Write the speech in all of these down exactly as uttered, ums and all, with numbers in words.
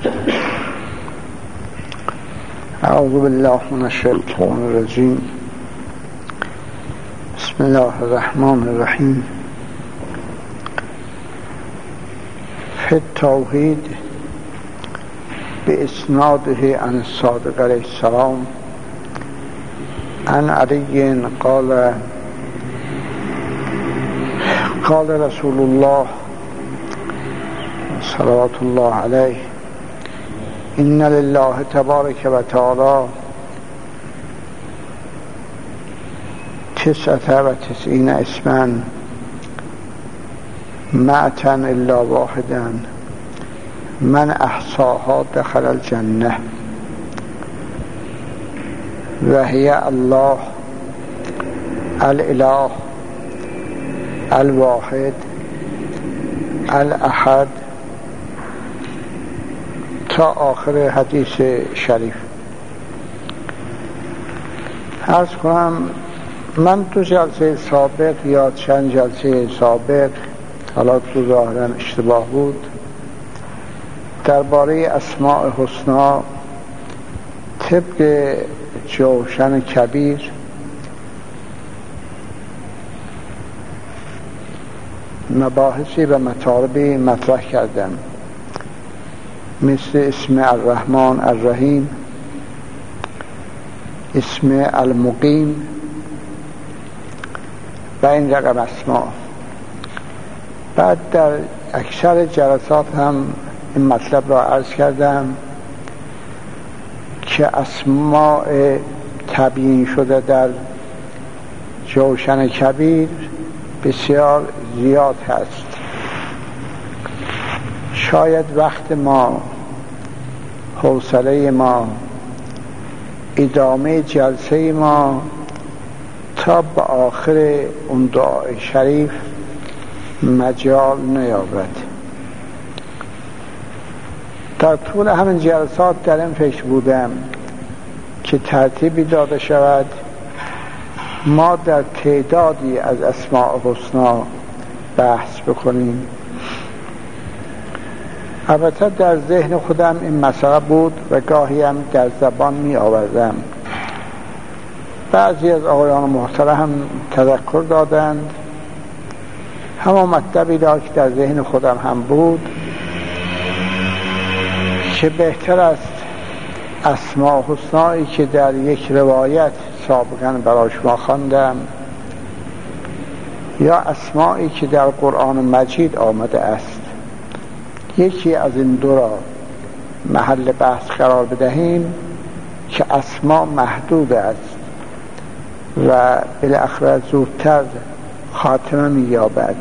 اعوذ بالله من الشیطان الرجیم. بسم الله الرحمن الرحیم. فی التوحید باسناده عن الصادق علیه السلام عن علی قال قال رسول الله صلوات الله علیه ان لله تبارک و تعالی تسعة و تسعین اسما مأتا الا واحدا من احصاها دخل الجنه و هی الله الاله الواحد الاحد تا آخر حدیث شریف. عرض کنم من تو جلسه سابق یا چند جلسه سابق، حالا تو ظاهرا اشتباه بود، درباره اسماء حسنا طبق جوشن کبیر مباحثی و مطالبی مطرح کردم، مثل اسم الرحمن الرحیم، اسم المقیم و این رقم اسما. بعد در اکثر جلسات هم این مطلب را عرض کردم که اسماء تبیین شده در جوشن کبیر بسیار زیاد هست. شاید وقت ما، حوصله ما، ادامه جلسه ما تا به آخر اون دعای شریف مجال نیابد. در طول همین جلسات در این فکر بودم که ترتیبی داده شود ما در تعدادی از اسماء حسنا بحث بکنیم. البته در ذهن خودم این مسئله بود و گاهی هم در زبان می آوردم. بعضی از آقایان محترم هم تذکر دادند، همون مطلبی را که در ذهن خودم هم بود که بهتر است اسماء حسنایی که در یک روایت سابقا برای شما خواندم یا اسمایی که در قرآن مجید آمده است، یکی از این دو را محل بحث قرار بدهیم که اسما محدود است و بالاخره زودتر خاتمه می‌یابد.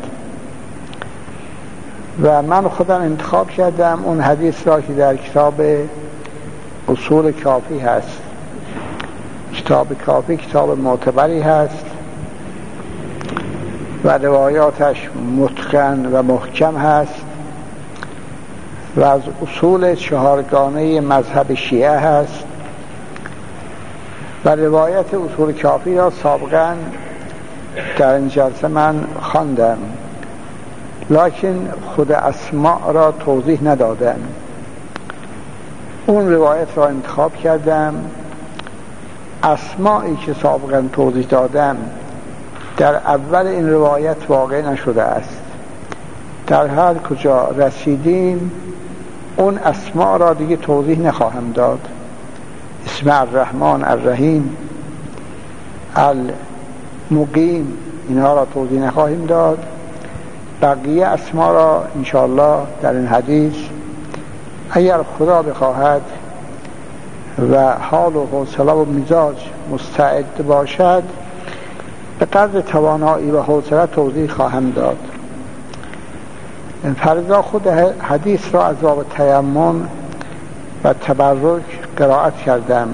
و من خودم انتخاب کردم اون حدیث را که در کتاب اصول کافی هست. کتاب کافی کتاب معتبری هست و روایاتش متقن و محکم هست و از اصول چهارگانه مذهب شیعه هست و روایت اصول کافی را سابقا در این جلسه من خواندم، لکن خود اسماء را توضیح ندادم. اون روایت را انتخاب کردم. اسمایی که سابقا توضیح دادم در اول این روایت واقع نشده است. در هر کجا رسیدیم اون اسماء را دیگه توضیح نخواهم داد. اسم الرحمن الرحیم، المقیم، اینها را توضیح نخواهیم داد. بقیه اسما را انشاءالله در این حدیث اگر خدا بخواهد و حال و حوصله و مزاج مستعد باشد به قدر توانایی و حوصله توضیح خواهم داد. فرضا خود حدیث را از باب تیمم و تبرک قرائت کردم.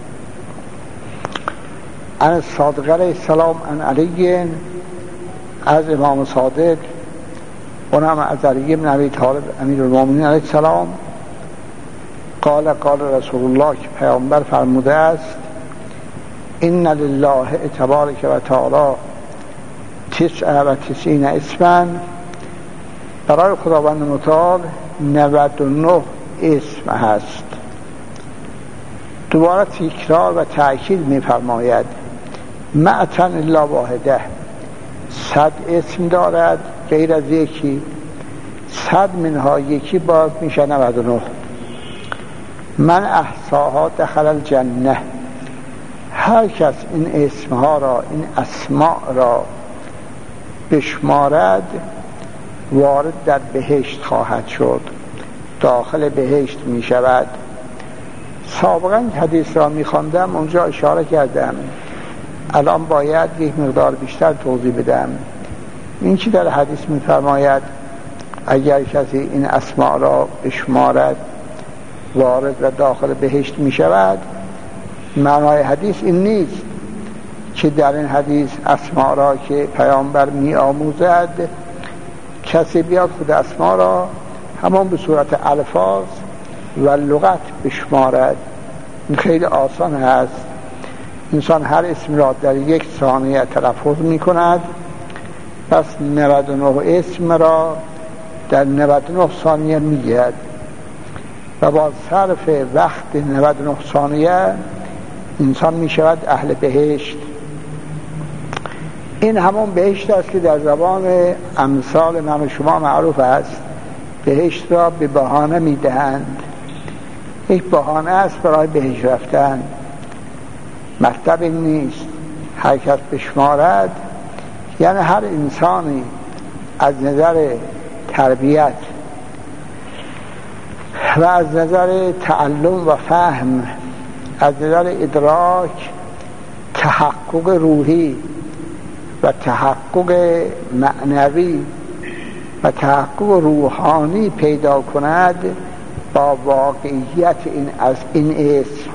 عن الصادق علیه السلام عن علی، از امام صادق، اونم از علی بن ابی طالب امیر المؤمنین علیه السلام، قال قال رسول الله، که پیامبر فرموده است ان لله تبارک و تعالی تسع و تسعین اسما، برای خداوند متعال نود و نه اسم هست. دوباره تکرار و تأکید می‌فرماید معتن الا واحده، صد اسم دارد غیر از یکی، صد منها یکی باز میشه نود و نه. من احصاها دخل الجنه، هر کس این اسمها را، این اسماء را بشمارد وارد در بهشت خواهد شد، داخل بهشت می شود. سابقا حدیث را می خواندم، اونجا اشاره کردم، الان باید یک مقدار بیشتر توضیح بدم. این چی در حدیث می فرماید اگر کسی این اسماء را بشمارد وارد و داخل بهشت می شود، معنای حدیث این نیست که در این حدیث اسماء را که پیامبر می آموزد کسی بیاد خود اسماء را همون به صورت الفاظ و لغت بشمارد. این خیلی آسان هست. انسان هر اسم را در یک ثانیه تلفظ می کند، پس نود و نه اسم را در نود و نه ثانیه می گیرد و با صرف وقت نود و نه ثانیه انسان می شود اهل بهشت. این همون بهشت است که در زبان امثال من و شما معروف است. بهشت را به بهانه می دهند، یک بهانه است برای بهشت رفتن. مطلب این نیست هر کس بشمارد، یعنی هر انسانی از نظر تربیت و از نظر تعلم و فهم، از نظر ادراک، تحقق روحی و تحقق معنوی و تحقق روحانی پیدا کند با واقعیت این از این اسم.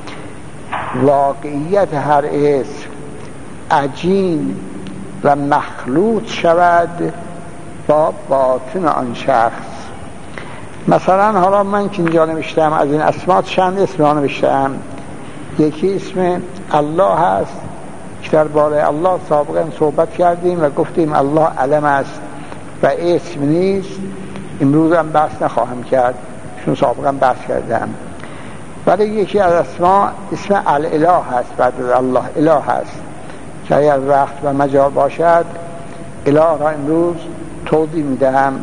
واقعیت هر اسم عجین و مخلوط شود با باطن آن شخص. مثلا حالا من که اینجا نوشتم از این اسماء چند اسم را نوشتم. یکی اسم الله هست که درباره الله سابقا صحبت کردیم و گفتیم الله علم است و اسم نیست. امروز هم بحث نخواهم کرد چون سابقا بحث کردم. ولی یکی از اسماء اسم الاله هست، بعد از الله اله هست که اگر وقت و مجال باشد اله را امروز توضیح میدهم.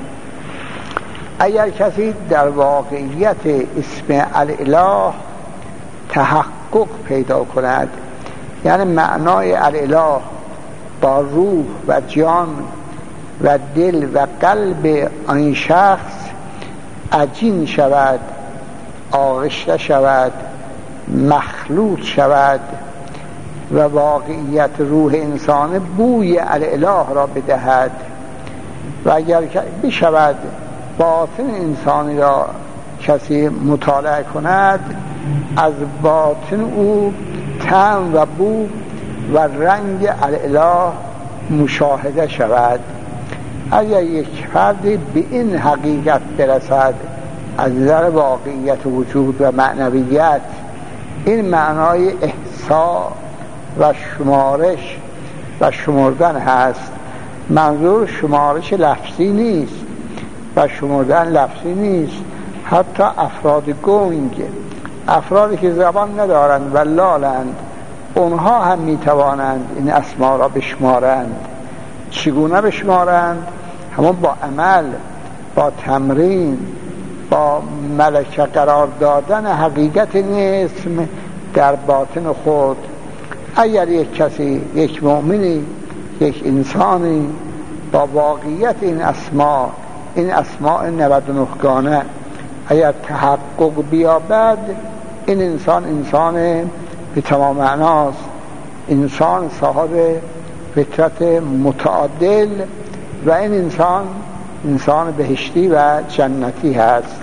اگر کسی در واقعیت اسم الاله تحقق پیدا کند، یعنی معنای الاله با روح و جان و دل و قلب آن شخص عجین شود، آغشته شود، مخلوط شود و واقعیت روح انسان بوی الاله را بدهد و اگر بشود باطن انسانی را کسی مطالعه کند، از باطن او طعم و بو و رنگ الاله مشاهده شود. اگر یک فردی به این حقیقت برسد از نظر واقعیت وجود و معنویت، این معنای احصاء و شمارش و شمردن هست. منظور شمارش لفظی نیست و شمردن لفظی نیست. حتی افراد گنگ، افرادی که زبان ندارند و لالند، اونها هم میتوانند این اسما را بشمارند. چگونه بشمارند؟ همون با عمل، با تمرین، با ملکه قرار دادن حقیقت این اسم در باطن خود. اگر یک کسی، یک مؤمنی، یک انسانی با واقعیت این اسما، این اسماء نود و نه گانه اگر تحقق بیابد، این انسان انسان به تمام معناست، انسان صاحب فطرت متعادل و این انسان انسان بهشتی و جنتی هست.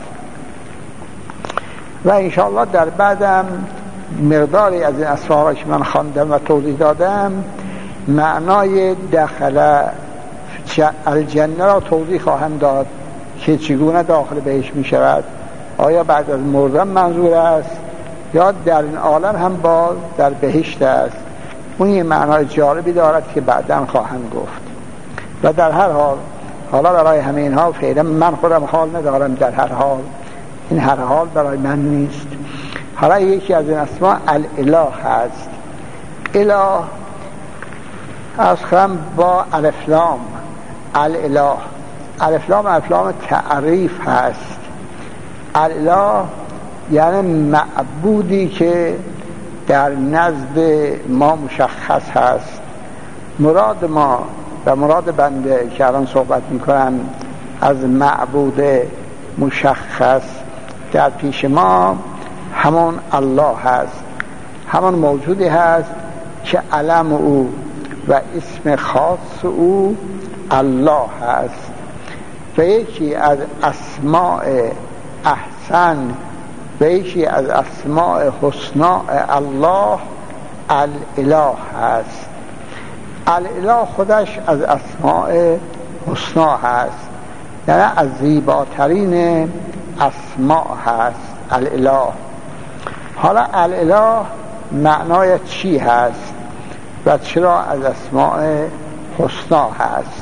و انشاءالله در بعدم مقداری از این اسماء که من خواندم و توضیح دادم معنای دخل الجنه را توضیح خواهم داد که چگونه داخل بهشت می شود. آیا بعد از مردن منظور است یا در این عالم هم باز در بهشت است؟ اون یه معنای جالبی دارد که بعداً خواهم گفت. و در هر حال، حالا برای همه اینها فعلا من خودم حال ندارم در هر حال این هر حال برای من نیست. حالا یکی از این اسما الاله هست. اله از خم با الفلام، الاله، الفلام الفلام تعریف هست. الاله یعنی معبودی که در نزد ما مشخص هست. مراد ما و مراد بنده که الان صحبت میکنم از معبود مشخص در پیش ما همون الله هست، همون موجودی هست که علم او و اسم خاص او الله هست. و یکی از اسماء احسن و یکی از اسماء حسنا الله الاله هست. الاله خودش از اسماء حسنا هست، یعنی از زیباترین اسماء هست الاله. حالا الاله معنای چی هست و چرا از اسماء حسنا هست؟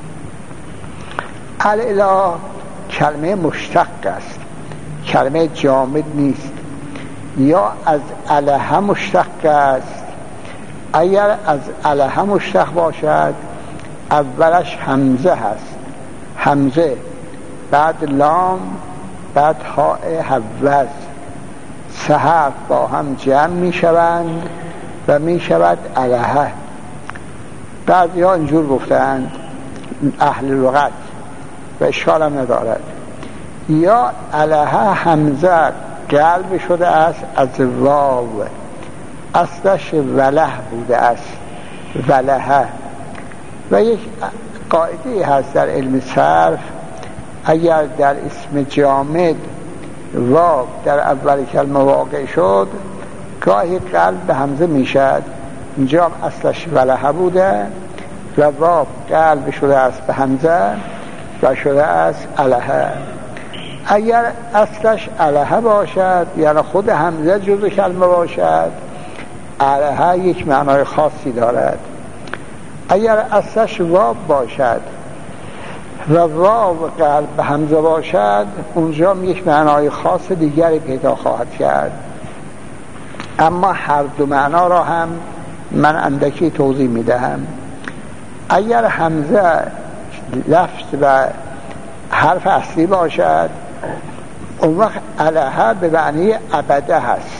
الاله کلمه مشتق است، کلمه جامد نیست. یا از اله مشتق است. اگر از اله مشتق باشد اولش همزه هست، همزه بعد لام بعد هاء حوز، سه حرف با هم جمع می شوند و می شود الهه. بعضی ها اینجور گفتند اهل لغت و اشکال هم ندارد. یا الهه همزه قلب شده است از واو، اصلش وله بوده است، ولهه. و یک قاعده هست در علم صرف، اگر در اسم جامد واو در اول کلمه واقع شد گاهی قلب به همزه میشد. اینجا اصلش ولهه بوده و واو قلب شده است به همزه و شده است الهه. اگر اصلش الهه باشد یعنی خود همزه جزء کلمه باشد، الهه یک معنای خاصی دارد. اگر اصلش واو باشد و واو قلب به همزه باشد اونجا یک معنای خاص دیگری پیدا خواهد کرد. اما هر دو معنا را هم من اندکی توضیح میدهم. اگر همزه لفظ و حرف اصلی باشد اون وقت الهه به معنی ابده هست.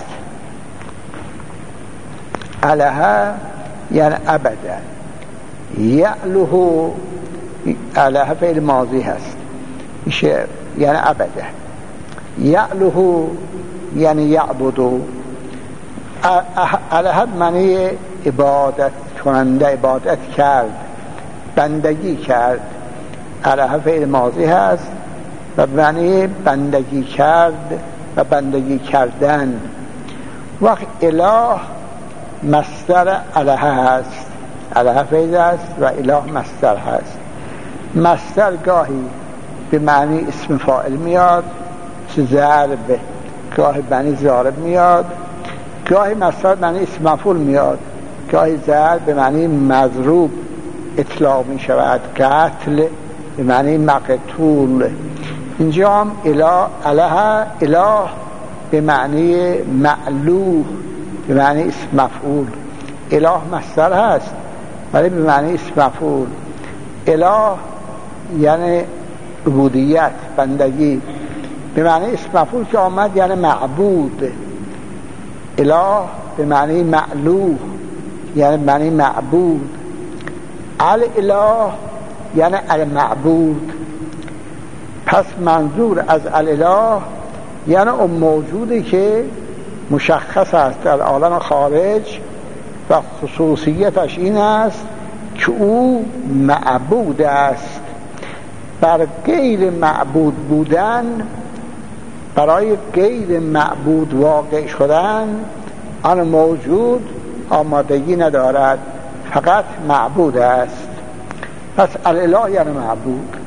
الهه یعنی ابده. یعلوه الهه فعل ماضی هست میشه یعنی ابده. یعلوه یعنی یعبدو. الهه معنی عبادت کننده، عبادت کرد، بندگی کرد. الهه فعل ماضی هست و معنی بندگی کرد و بندگی کردن. وقت اله مصدر الهه هست، الهه فعل است و اله مصدر هست. مصدر گاهی به معنی اسم فاعل میاد، ضرب، گاهی معنی ضارب میاد، گاهی مصدر معنی اسم مفعول میاد، گاهی ضرب به معنی مضروب اطلاق می شود، قتل به معنی مقتول. اینجا هم اله اله اله به معنی معلوه به معنی اسم مفعول. اله مصدر هست ولی به معنی اسم مفعول. اله یعنی عبودیت، بندگی. به معنی اسم مفعول که آمد یعنی معبود. اله به معنی معلوه یعنی معنی معبود. الاله یعنی المعبود. پس منظور از الاله یعنی اون موجودی که مشخص است در عالم خارج و خصوصیتش این است که او معبود است. بر غیر معبود بودن، برای غیر معبود واقع شدن آن موجود آمادگی ندارد، فقط معبود است. پس الاله یعنی معبود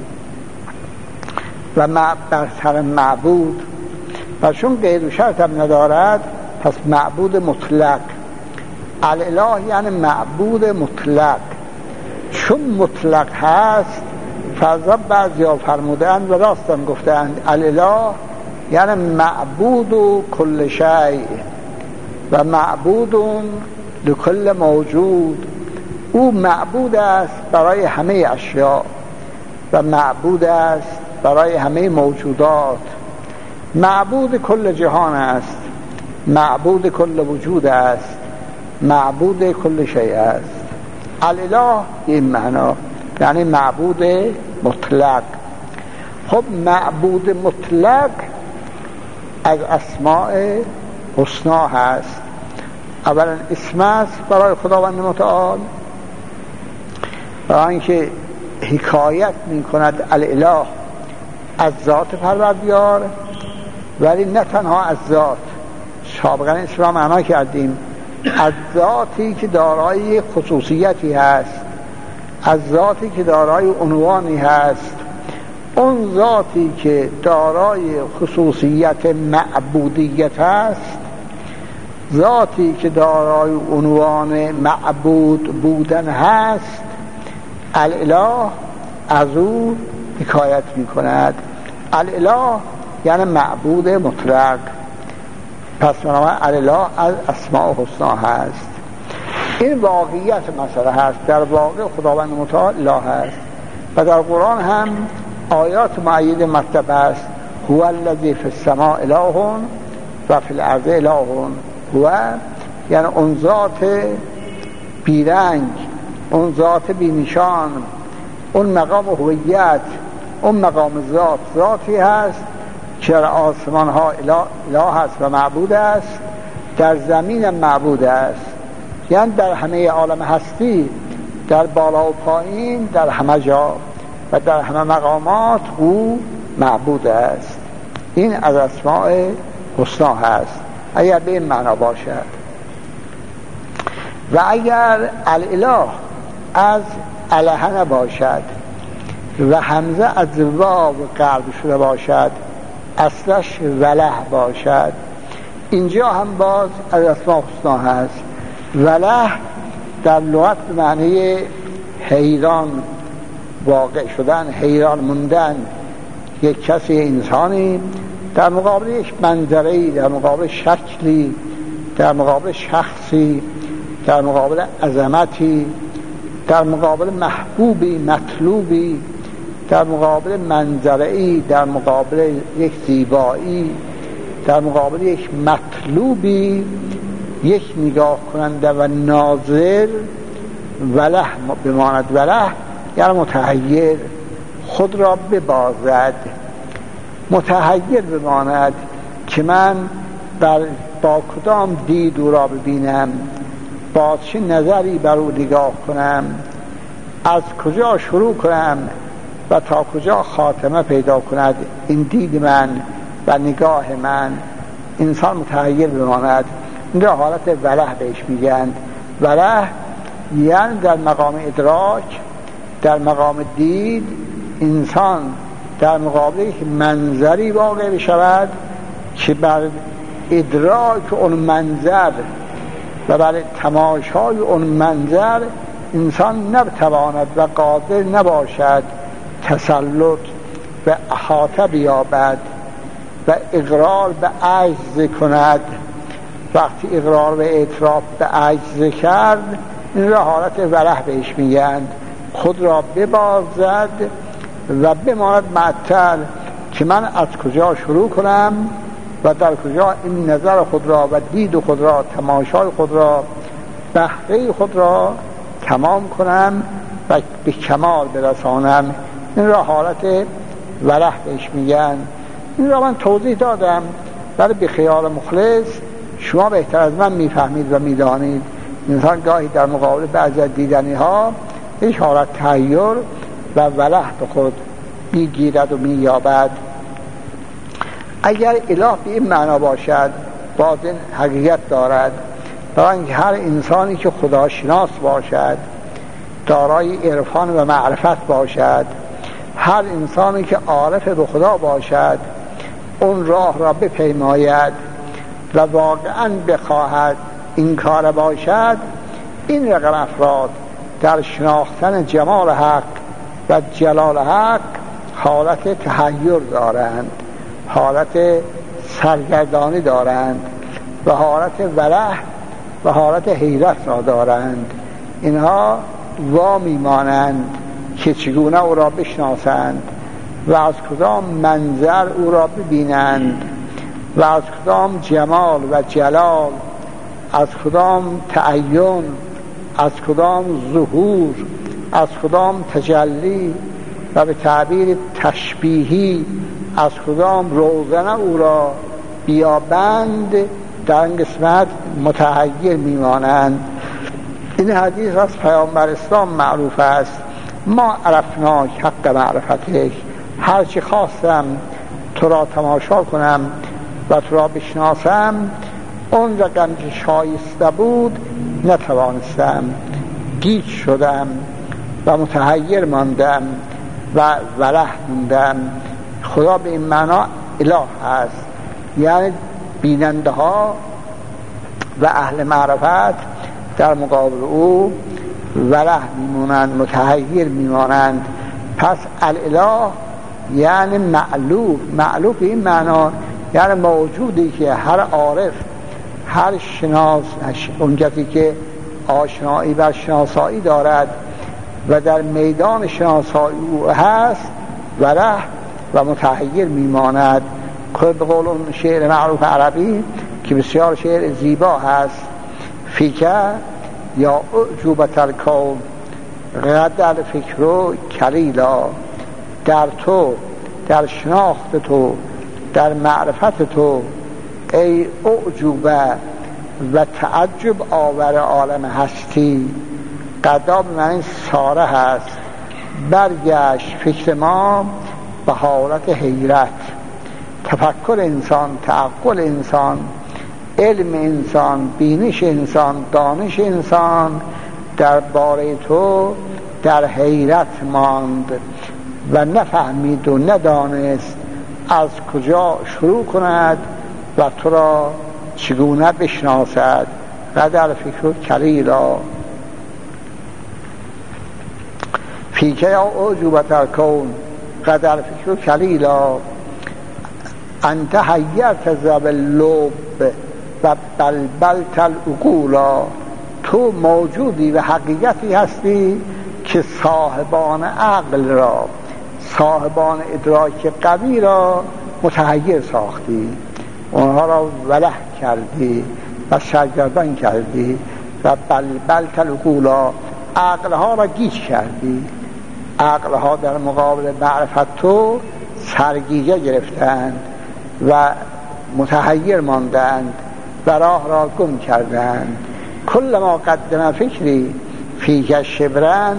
و برتر معبود. و چون قید و شرط هم ندارد پس معبود مطلق. الاله یعنی معبود مطلق. چون مطلق هست فرضا بعضی ها فرمودند و راستان گفتند الاله یعنی معبود و کل شیء و معبود لکل موجود. او معبود است برای همه اشیاء و معبود است برای همه موجودات. معبود کل جهان است، معبود کل وجود است، معبود کل شیء است. الاله این معنا یعنی معبود مطلق. خب معبود مطلق از اسماء حسنا هست. اولا اسم است برای خداوند متعال، برای اینکه حکایت می کند الاله از ذات پروردگار، ولی نه تنها از ذات. سابقا اسم معنا کردیم از ذاتی که دارای خصوصیتی هست، از ذاتی که دارای عنوانی هست. اون ذاتی که دارای خصوصیت معبودیت است، ذاتی که دارای عنوان معبود بودن هست، الاله از او حکایت می کند. الاله یعنی معبود مطلق. پس بنابراین الاله از اسماء حسنا هست. این واقعیت مسئله هست. در واقع خداوند متعال اله هست و در قرآن هم آیات معید مطلب است. هو الذی فی السماء اله و فی الارض اله. هو یعنی اون ذات بیرنگ، اون ذات بینشان، اون مقام هویت، اون مقام ذات ذاتی هست که در آسمان ها اله, اله هست و معبود است، در زمین معبود است. یعنی در همه عالم هستی، در بالا و پایین، در همه جا و در همه مقامات او معبود است. این از اسماء حسنا هست اگر به این معنا باشد. و اگر الاله از اله نباشد و همزه از واو قلب شده باشد، اصلش وله باشد، اینجا هم باز از اسماء حسنا هست. وله در لغت به معنی حیران واقع شدن، حیران موندن. یک کسی، انسانی در مقابل یک منظری، در مقابل شکلی، در مقابل شخصی، در مقابل عظمتی، در مقابل محبوبی، مطلوبی، در مقابل منظری، در مقابل یک زیبایی، در مقابل یک مطلوبی، یک نگاه کننده و ناظر وله بماند. وله یعنی متحیر، خود را ببازد، متحیر بماند که من بر با کدام دید او را ببینم، با چه نظری بر او نگاه کنم، از کجا شروع کنم و تا کجا خاتمه پیدا کند این دید من و نگاه من. انسان متحیر بماند. این را حالت وله بهش میگن. وله یعنی در مقام ادراک، در مقام دید، انسان در مقابل یک منظری واقع بشود که بر ادراک اون منظر و بر تماشای اون منظر انسان نتواند و قادر نباشد تسلط و احاطه بیابد و اقرار به عجز کند. وقتی اقرار و اعتراف به عجز کرد، این را حالت وله بهش میگن. خود را ببازد و بماند معطل که من از کجا شروع کنم و در کجا این نظر خود را و دید خود را، تماشای خود را، بهره خود را تمام کنم و به کمال برسانم. این را حالت وله بهش میگن. این را من توضیح دادم، ولی به خیال مخلص شما بهتر از من میفهمید و میدانید. انسان گاهی در مقابل بعضی از دیدنی ها یک حالت تحیر و وله به خود میگیرد و مییابد. اگر اله به این معنا باشد، باز این حقیقت دارد، برای اینکه هر انسانی که خداشناس باشد، دارای عرفان و معرفت باشد، هر انسانی که عارف به خدا باشد، اون راه را بپیماید و واقعا بخواهد این کار باشد، این رقم افراد در شناختن جمال حق و جلال حق حالت تحیر دارند، حالت سرگردانی دارند و حالت وله و حالت حیرت را دارند. اینها وا میمانند که چگونه او را بشناسند و از کدام منظر او را ببینند و از کدام جمال و جلال، از کدام تعین، از کدام ظهور، از کدام تجلی و به تعبیر تشبیهی از کدام روزنه او را بیابند، در این قسمت متحیر میمانند. این حدیث از پیامبر اسلام معروف است: ما عرفناک حق معرفتک، هرچی خواستم تو را تماشا کنم و تو را بشناسم، اون رقم که شایسته بود نتوانستم، گیج شدم و متحیر ماندم و وله موندم. خدا به این معنا اله است، یعنی بیننده ها و اهل معرفت در مقابل او وله میمونند، متحیر میمانند. پس الاله یعنی معلوف. معلوف به این معنا یعنی موجودی که هر عارف، هر شناس، اون کسی که آشنایی و شناسایی دارد و در میدان شناسایی او هست، وله و متحیر میماند. که به قول اون شعر معروف عربی که بسیار شعر زیبا هست: فیکه یا اعجوبت الکون غدر فکر کلیلا، در تو، در شناخت تو، در معرفت تو ای اعجوبه و تعجب آور عالم هستی. قدا به معنی ساره هست، برگشت فکر ما به حالت حیرت. تفکر انسان، تعقل انسان، علم انسان، بینش انسان، دانش انسان در باره تو در حیرت ماند و نفهمید و ندانست از کجا شروع کند و تو را چگونه بشناسد. قدر فکر کلیلا فیکه یا اعجوبت الکون قدر فکر کلیلا، انت حیرت ذو اللب و بلبلت العقولا. تو موجودی و حقیقتی هستی که صاحبان عقل را، صاحبان ادراک قوی را متحیر ساختی، اونها را وله کردی و سرگردان کردی و بلبلت العقولا، عقلها را گیج کردی. عقلها در مقابل معرفت تو سرگیجه گرفتند و متحیر ماندند و راه را گم کردند. کل ما قدم فکری فیک شبرن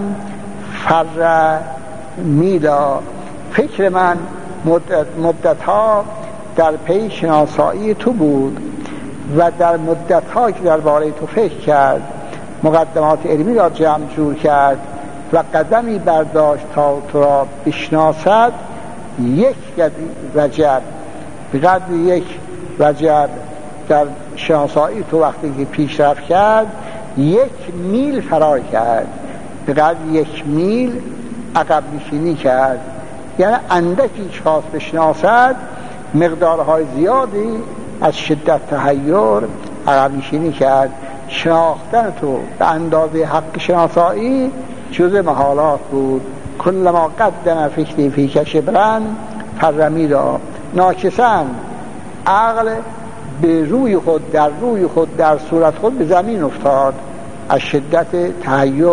فر میلا. فکر من مدت مدتها در پی شناسایی تو بود و در مدتها که درباره تو فکر کرد، مقدمات علمی را جمع جور کرد و قدمی برداشت تا تو را بشناسد، یک وجب به قدر یک وجب در شناسایی تو وقتی که پیشرفت کرد، یک میل فرار کرد، به قدر یک میل عقب نشینی کرد. یعنی اندکی که خواست بشناسد، مقدارهای زیادی از شدت تحیر عقب نشینی کرد. شناختن تو به اندازه حق شناسایی جزء محالات بود. کل ما قدم فکری فیک شبرن فرمیدا. ناکسن عقل به روی خود، در روی خود، در صورت خود به زمین افتاد از شدت تحیر.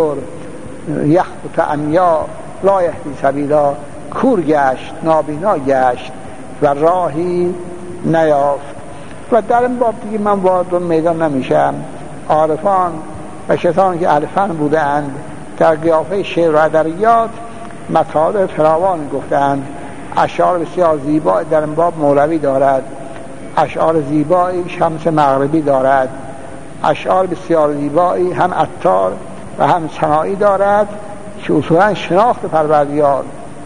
یخبط عمیا لا یهدی سبیلا، کور گشت، نابینا گشت و راهی نیافت. و در این باب دیگه من وارد اون میدان نمیشم. عارفان و کسانی که اهل فن بودند در قیافه شعر و ادبیات مطالب فراوان گفتند. اشعار بسیار زیبا در این باب مولوی دارد، اشعار زیبایی شمس مغربی دارد، اشعار بسیار زیبایی هم عطار و هم سنایی دارد که اصولا شناخت پروردگار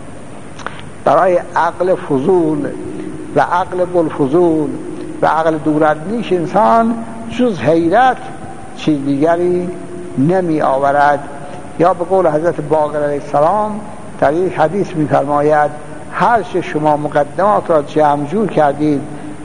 برای عقل فضول و عقل بلفضول و عقل دورندیش انسان جز حیرت چیز دیگری نمی آورد. یا به قول حضرت باقر علیه السلام در یک حدیث می فرماید: هر چه شما مقدمات را جمع جور کردید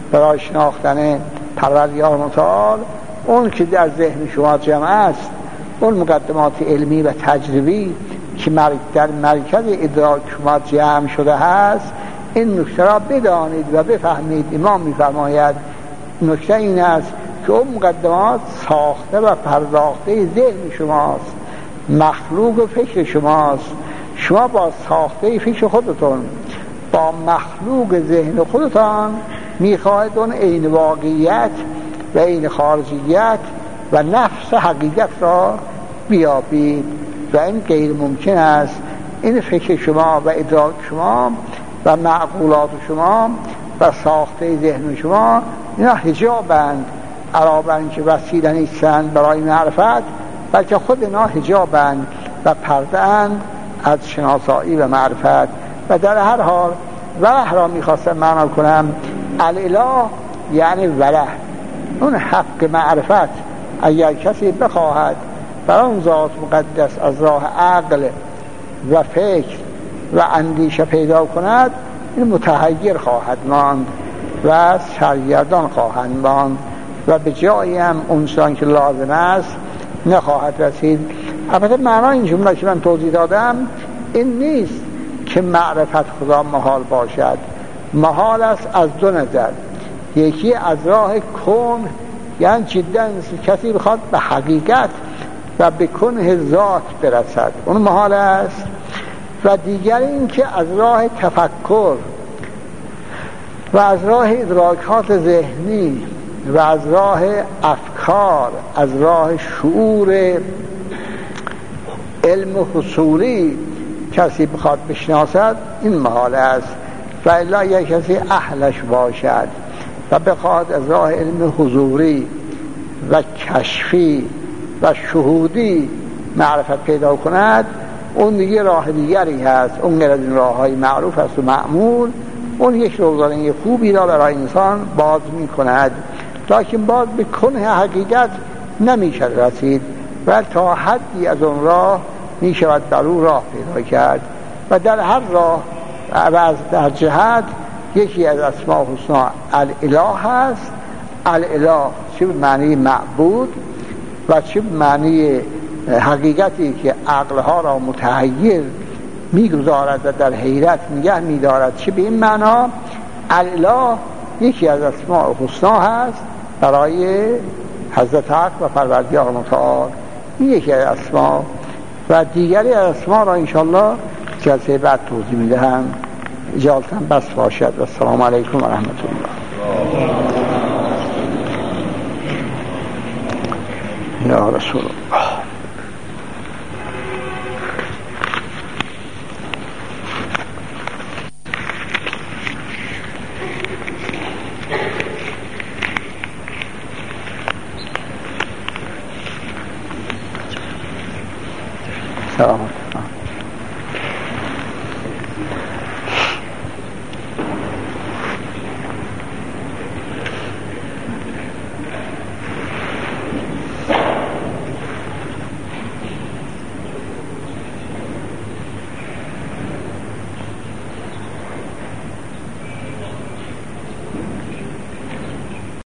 برای شناختن پروردگار متعال، اون که در ذهن شما جمع است، اون مقدمات علمی و تجربی که در مرکز ادراک شما جمع شده هست، این نکته را بدانید و بفهمید. امام می‌فرماید نکته این است که اون مقدمات ساخته و پرداخته ذهن شماست، مخلوق فکر شماست. شما با ساخته فکر خودتون، با مخلوق ذهن خودتان میخواهید اون عین واقعیت و عین خارجیت و نفس حقیقت را بیابید و این غیر ممکن است. این فکر شما و ادراک شما و معقولات شما و ساخته ذهن شما اینا حجابند، علاوه که وسیله نیستند برای معرفت، بلکه خود اینا حجابند و پرده اند از شناسایی و معرفت. و در هر حال وله را میخواستم معنا کنم، الاله یعنی وله، اون حق معرفت. اگر کسی بخواهد بر اون ذات مقدس از راه عقل و فکر و اندیشه پیدا کند، این متحیر خواهد ماند و سرگردان خواهد ماند و به جایی هم اونچنان که لازم است نخواهد رسید. البته معنای این جمله که من توضیح دادم این نیست که معرفت خدا محال باشد. محال است از دو نظر. یکی از راه کون، یعنی جدا کسی بخواد به حقیقت و به کنه ذات برسد، اون محال است. و دیگر این که از راه تفکر و از راه ادراکات ذهنی و از راه افکار، از راه شعور علم حصولی کسی بخواد بشناسد، این محال است. و الا یک کسی اهلش باشد و بخواد از راه علم حضوری و کشفی و شهودی معرفت پیدا کند، اون دیگه راه دیگری هست. اون غیر از این راه های معروف است و معمول، اون یک روزانه خوبی را برای انسان باز می کند، لیکن باز به کنه حقیقت نمی شود رسید و تا حدی از اون راه می شود در اون راه پیدا کرد. و در هر راه و از در جهت یکی از اسماء حسنا الاله هست. الاله چه به معنی معبود و چه به معنی حقیقتی که عقلها را متحیر میگذارد و در حیرت نگه میدارد، چه به این معنا الاله یکی از اسماء حسنا هست برای حضرت حق و پروردگار متعال. این یکی از اسماء و دیگری از اسماء را انشاءالله جلسه بعد توضیح میدهم. اجازتاً بس باشد و السلام علیکم و رحمت الله. یا رسول الله. سلام.